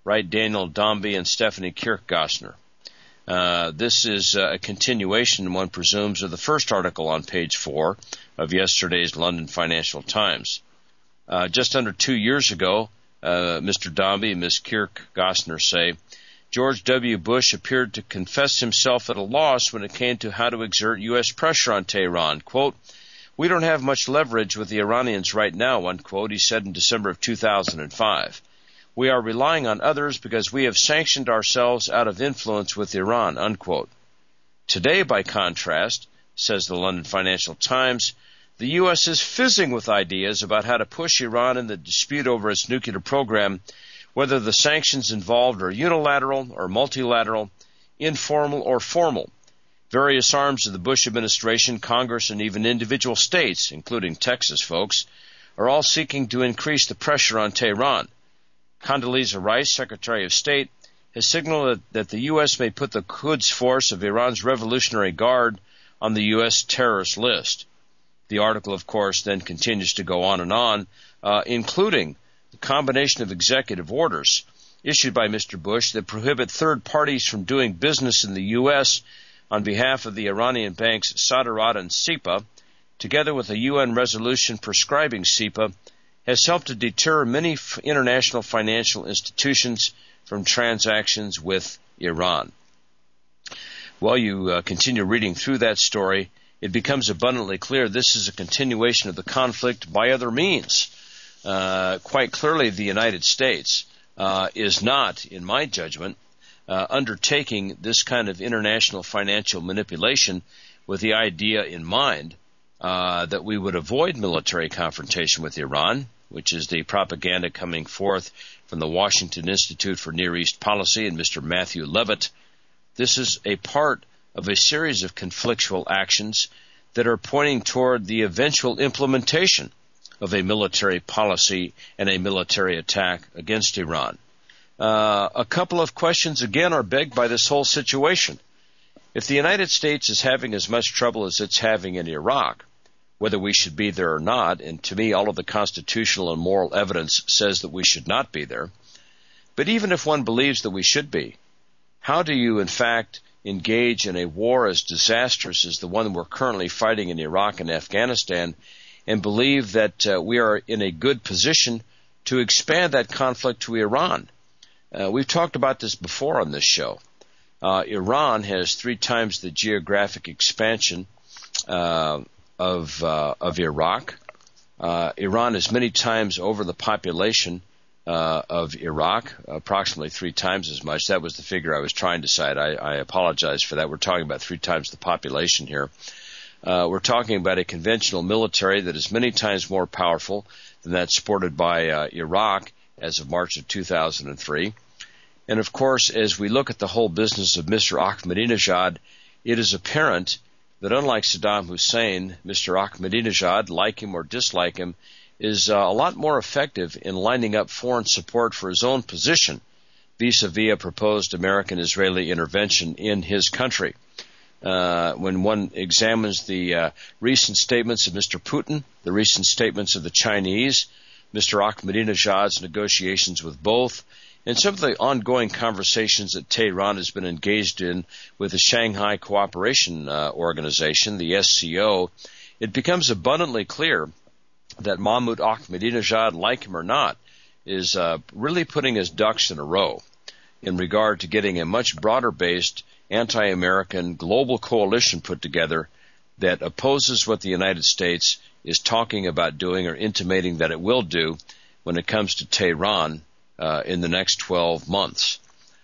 write Daniel Dombey and Stephanie Kirk-Gossner. Uh, this is uh, a continuation, one presumes, of the first article on page four of yesterday's London Financial Times. Uh, just under two years ago, uh, Mister Dombey and Miz Kirk-Gossner say, George W. Bush appeared to confess himself at a loss when it came to how to exert U S pressure on Tehran. Quote, "We don't have much leverage with the Iranians right now," unquote, he said in December of two thousand five. "We are relying on others because we have sanctioned ourselves out of influence with Iran," unquote. Today, by contrast, says the London Financial Times, the U S is fizzing with ideas about how to push Iran in the dispute over its nuclear program, whether the sanctions involved are unilateral or multilateral, informal or formal. Various arms of the Bush administration, Congress, and even individual states, including Texas folks, are all seeking to increase the pressure on Tehran. Condoleezza Rice, Secretary of State, has signaled that, that the U S may put the Quds Force of Iran's Revolutionary Guard on the U S terrorist list. The article, of course, then continues to go on and on, uh, including the combination of executive orders issued by Mister Bush that prohibit third parties from doing business in the U S on behalf of the Iranian banks Saderat and SIPA, together with a U N resolution prescribing SIPA, has helped to deter many f- international financial institutions from transactions with Iran. While you uh, continue reading through that story, it becomes abundantly clear this is a continuation of the conflict by other means. Uh, quite clearly, the United States uh, is not, in my judgment, uh, undertaking this kind of international financial manipulation with the idea in mind uh, that we would avoid military confrontation with Iran, which is the propaganda coming forth from the Washington Institute for Near East Policy and Mister Matthew Levitt. This is a part of a series of conflictual actions that are pointing toward the eventual implementation of a military policy and a military attack against Iran. Uh, a couple of questions, again, are begged by this whole situation. If the United States is having as much trouble as it's having in Iraq, whether we should be there or not, and to me all of the constitutional and moral evidence says that we should not be there, but even if one believes that we should be, how do you, in fact, engage in a war as disastrous as the one we're currently fighting in Iraq and Afghanistan and believe that uh, we are in a good position to expand that conflict to Iran? Uh, we've talked about this before on this show. Uh, Iran has three times the geographic expansion uh, of uh, of Iraq. Uh, Iran is many times over the population uh, of Iraq, approximately three times as much. That was the figure I was trying to cite. I, I apologize for that. We're talking about three times the population here. Uh, we're talking about a conventional military that is many times more powerful than that supported by uh, Iraq as of March of two thousand three. And, of course, as we look at the whole business of Mister Ahmadinejad, it is apparent that unlike Saddam Hussein, Mister Ahmadinejad, like him or dislike him, is uh, a lot more effective in lining up foreign support for his own position vis-a-vis a proposed American-Israeli intervention in his country. Uh, when one examines the uh, recent statements of Mister Putin, the recent statements of the Chinese, Mister Ahmadinejad's negotiations with both, and some of the ongoing conversations that Tehran has been engaged in with the Shanghai Cooperation uh, Organization, the S C O, it becomes abundantly clear that Mahmoud Ahmadinejad, like him or not, is uh, really putting his ducks in a row in regard to getting a much broader-based anti-American global coalition put together that opposes what the United States is talking about doing or intimating that it will do when it comes to Tehran uh, in the next twelve months.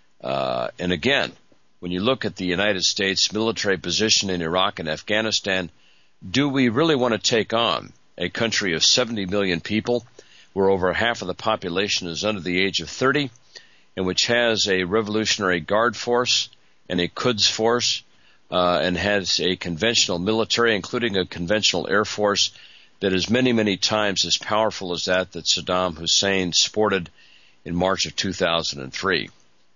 Uh, and again, when you look at the United States military position in Iraq and Afghanistan, do we really want to take on a country of seventy million people where over half of the population is under the age of thirty and which has a Revolutionary Guard force and a Quds force uh, and has a conventional military, including a conventional air force that is many, many times as powerful as that that Saddam Hussein sported in March of two thousand three.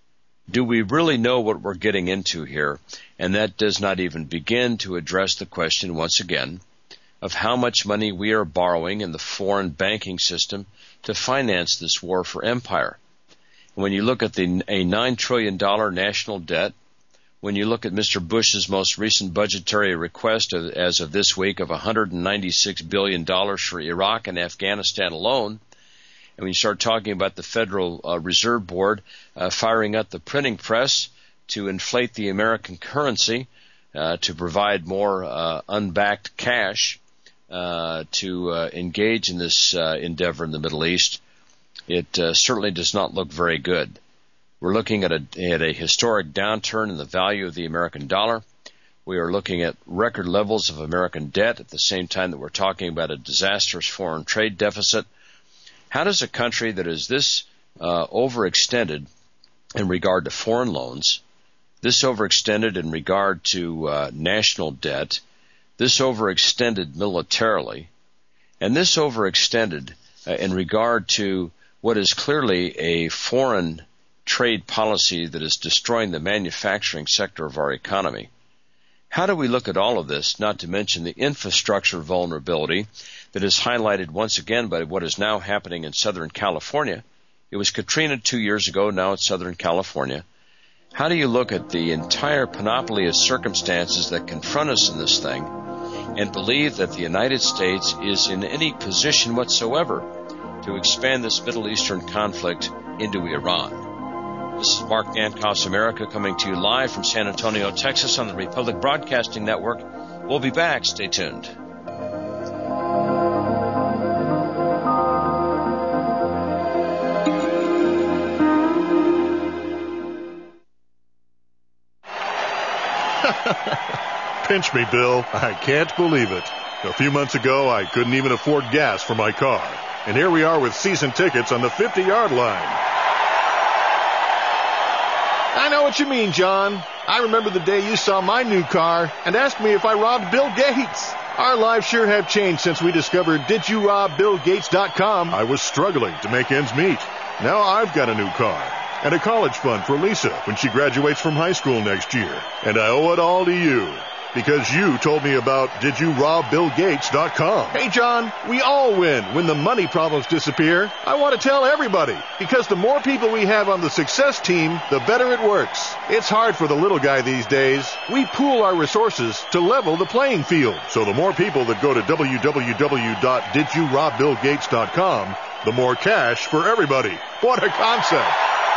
Do we really know what we're getting into here? And that does not even begin to address the question, once again, of how much money we are borrowing in the foreign banking system to finance this war for empire. when you look at the a nine trillion dollars national debt, when you look at Mister Bush's most recent budgetary request of, as of this week of one hundred ninety-six billion dollars for Iraq and Afghanistan alone, and when you start talking about the Federal uh, Reserve Board uh, firing up the printing press to inflate the American currency, uh, to provide more uh, unbacked cash uh, to uh, engage in this uh, endeavor in the Middle East, it uh, certainly does not look very good. We're looking at a, at a historic downturn in the value of the American dollar. We are looking at record levels of American debt at the same time that we're talking about a disastrous foreign trade deficit. How does a country that is this uh, overextended in regard to foreign loans, this overextended in regard to uh, national debt, this overextended militarily, and this overextended uh, in regard to what is clearly a foreign trade policy that is destroying the manufacturing sector of our economy. How do we look at all of this, not to mention the infrastructure vulnerability that is highlighted once again by what is now happening in Southern California? It was Katrina two years ago, now it's Southern California. How do you look at the entire panoply of circumstances that confront us in this thing and believe that the United States is in any position whatsoever to expand this Middle Eastern conflict into Iran? This is Mark Dankhoff's America coming to you live from San Antonio, Texas on the Republic Broadcasting Network. We'll be back. Stay tuned. Pinch me, Bill. I can't believe it. A few months ago, I couldn't even afford gas for my car. And here we are with season tickets on the fifty-yard line. I know what you mean, John. I remember the day you saw my new car and asked me if I robbed Bill Gates. Our lives sure have changed since we discovered did you rob bill gates dot com. I was struggling to make ends meet. Now I've got a new car and a college fund for Lisa when she graduates from high school next year. And I owe it all to you because you told me about did you rob bill gates dot com. Hey, John, we all win when the money problems disappear. I want to tell everybody because the more people we have on the success team, the better it works. It's hard for the little guy these days. We pool our resources to level the playing field. So the more people that go to w w w dot did you rob bill gates dot com, the more cash for everybody. What a concept.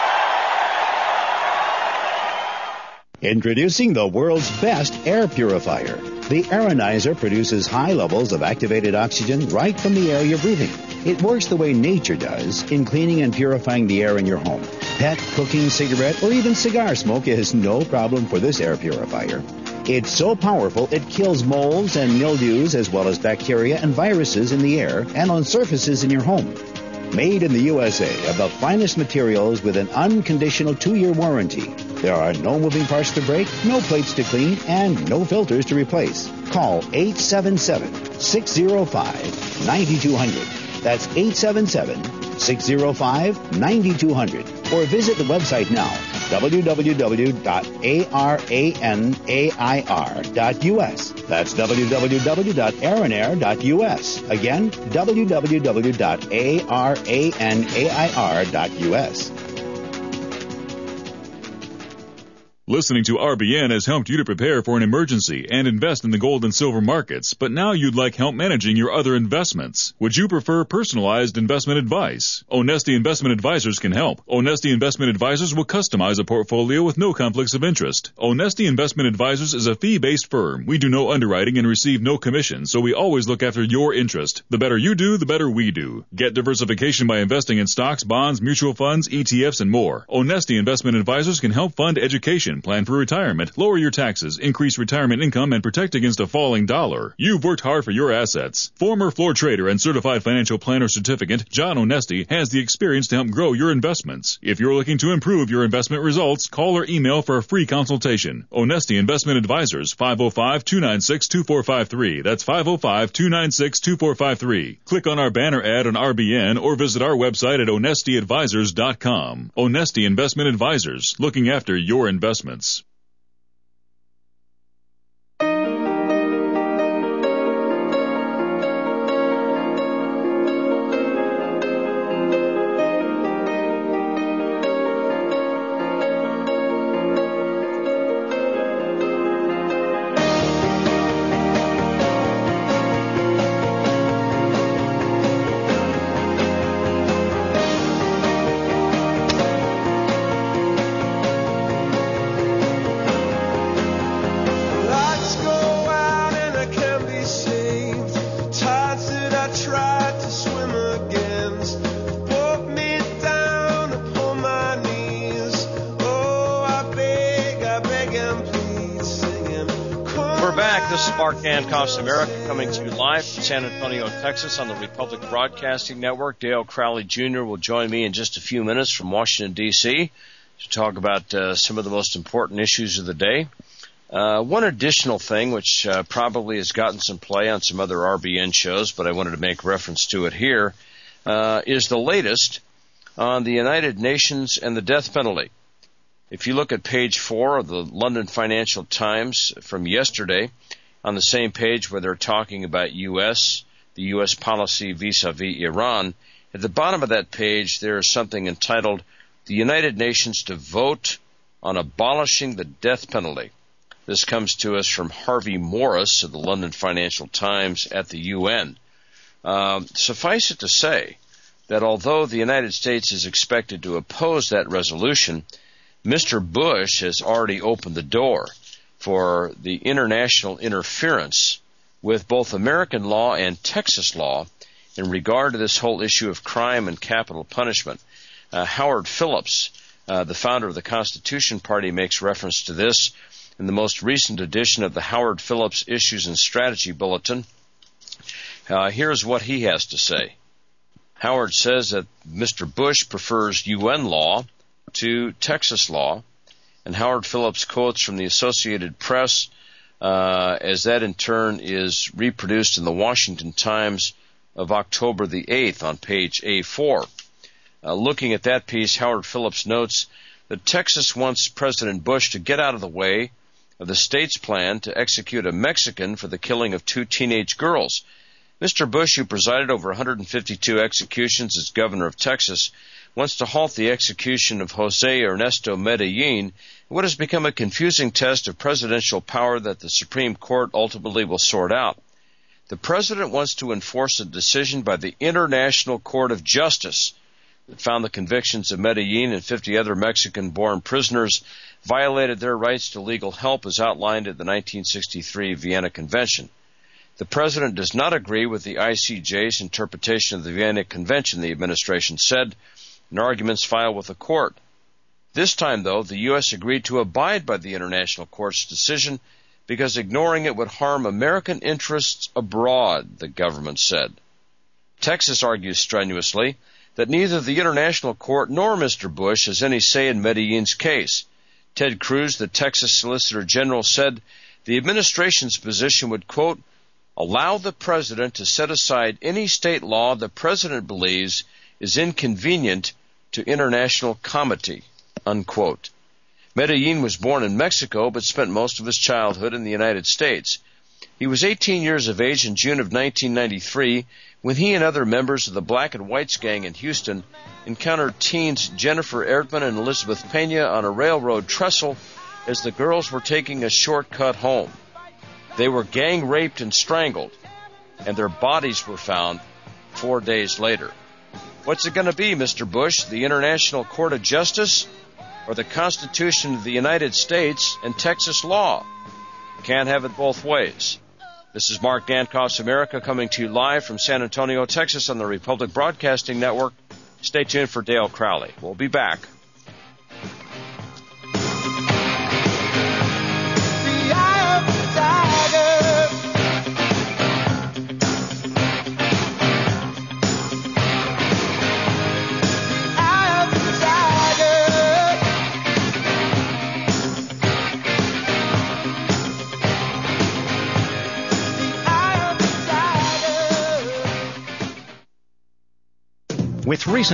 Introducing the world's best air purifier. The Aeronizer produces high levels of activated oxygen right from the air you're breathing. It works the way nature does in cleaning and purifying the air in your home. Pet, cooking, cigarette, or even cigar smoke is no problem for this air purifier. It's so powerful it kills molds and mildews as well as bacteria and viruses in the air and on surfaces in your home. Made in the U S A of the finest materials with an unconditional two-year warranty. There are no moving parts to break, no plates to clean, and no filters to replace. Call eight seven seven, six zero five, nine two zero zero. That's eight seven seven, six zero five, nine two zero zero. Or visit the website now, w w w dot aranair dot u s. That's w w w dot aranair dot u s. Again, w w w dot aranair dot u s. Listening to R B N has helped you to prepare for an emergency and invest in the gold and silver markets, but now you'd like help managing your other investments. Would you prefer personalized investment advice? Onesti Investment Advisors can help. Onesti Investment Advisors will customize a portfolio with no conflicts of interest. Onesti Investment Advisors is a fee-based firm. We do no underwriting and receive no commission, so we always look after your interest. The better you do, the better we do. Get diversification by investing in stocks, bonds, mutual funds, E T Fs, and more. Onesti Investment Advisors can help fund education, plan for retirement, lower your taxes, increase retirement income, and protect against a falling dollar. You've worked hard for your assets. Former floor trader and certified financial planner certificate, John Onesti, has the experience to help grow your investments. If you're looking to improve your investment results, call or email for a free consultation. Onesti Investment Advisors, five oh five, two nine six, two four five three. That's five oh five, two nine six, two four five three. Click on our banner ad on R B N or visit our website at onesti advisors dot com. Onesti Investment Advisors, looking after your investments. back. This is Mark Dankoff's America, coming to you live from San Antonio, Texas on the Republic Broadcasting Network. Dale Crowley Junior will join me in just a few minutes from Washington, D C to talk about uh, some of the most important issues of the day. Uh, one additional thing, which uh, probably has gotten some play on some other R B N shows, but I wanted to make reference to it here, uh, is the latest on the United Nations and the death penalty. If you look at page four of the London Financial Times from yesterday, on the same page where they're talking about U S, the U S policy vis-a-vis Iran, at the bottom of that page there is something entitled, "The United Nations to Vote on Abolishing the Death Penalty." This comes to us from Harvey Morris of the London Financial Times at the U N. Um, suffice it to say that although the United States is expected to oppose that resolution, Mister Bush has already opened the door for the international interference with both American law and Texas law in regard to this whole issue of crime and capital punishment. Uh, Howard Phillips, uh, the founder of the Constitution Party, makes reference to this in the most recent edition of the Howard Phillips Issues and Strategy Bulletin. Uh, here's what he has to say. Howard says that Mister Bush prefers U N law to Texas law, and Howard Phillips quotes from the Associated Press uh, as that in turn is reproduced in the Washington Times of October the eighth on page A four. Uh, looking at that piece, Howard Phillips notes that Texas wants President Bush to get out of the way of the state's plan to execute a Mexican for the killing of two teenage girls. Mister Bush, who presided over one hundred fifty-two executions as governor of Texas, wants to halt the execution of Jose Ernesto Medellin, what has become a confusing test of presidential power that the Supreme Court ultimately will sort out. The president wants to enforce a decision by the International Court of Justice that found the convictions of Medellin and fifty other Mexican-born prisoners violated their rights to legal help as outlined in the nineteen sixty-three Vienna Convention. The president does not agree with the I C J's interpretation of the Vienna Convention, the administration said, in arguments filed with the court. This time, though, the U S agreed to abide by the International Court's decision because ignoring it would harm American interests abroad, the government said. Texas argues strenuously that neither the International Court nor Mister Bush has any say in Medellin's case. Ted Cruz, the Texas Solicitor General, said the administration's position would, quote, allow the president to set aside any state law the president believes is inconvenient to international comity, unquote. Medellin was born in Mexico but spent most of his childhood in the United States. He was eighteen years of age in June of nineteen ninety-three when he and other members of the Black and Whites gang in Houston encountered teens Jennifer Erdman and Elizabeth Pena on a railroad trestle as the girls were taking a shortcut home. They were gang raped and strangled, and their bodies were found four days later. What's it going to be, Mister Bush, the International Court of Justice or the Constitution of the United States and Texas law? Can't have it both ways. This is Mark Dankoff's America, coming to you live from San Antonio, Texas on the Republic Broadcasting Network. Stay tuned for Dale Crowley. We'll be back. With recent